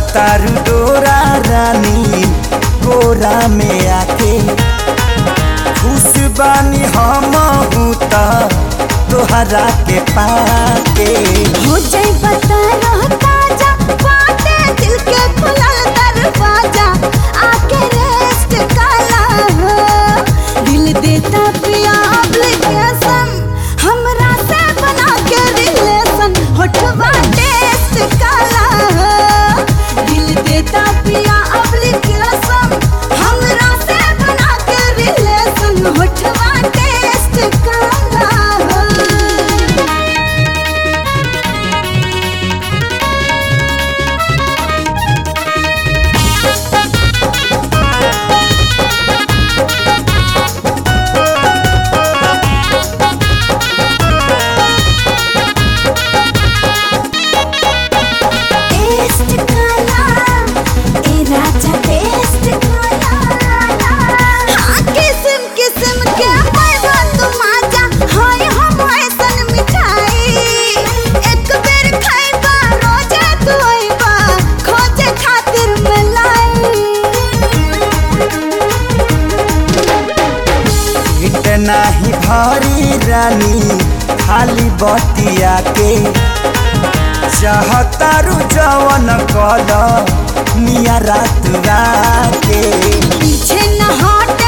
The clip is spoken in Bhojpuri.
तारू डोरा रानी गोरा में आके खुश बानी हम तोहरा के पाके हो जाए बता ताजा बाटे दिल के खुलल दरवाजा आके रेस्ट काला हो दिल देता पिया एप्लीकेशन हमरा से बना के रिलेशन होठवा टेस्ट काला हो दिल देता पिया एप्लीकेशन हमरा से बना के रिलेशन होठवा टेस्ट काला हो। नाही भरी रानी खाली बतिया के चाहतारू जवन कल मिया रात के पीछे न हटे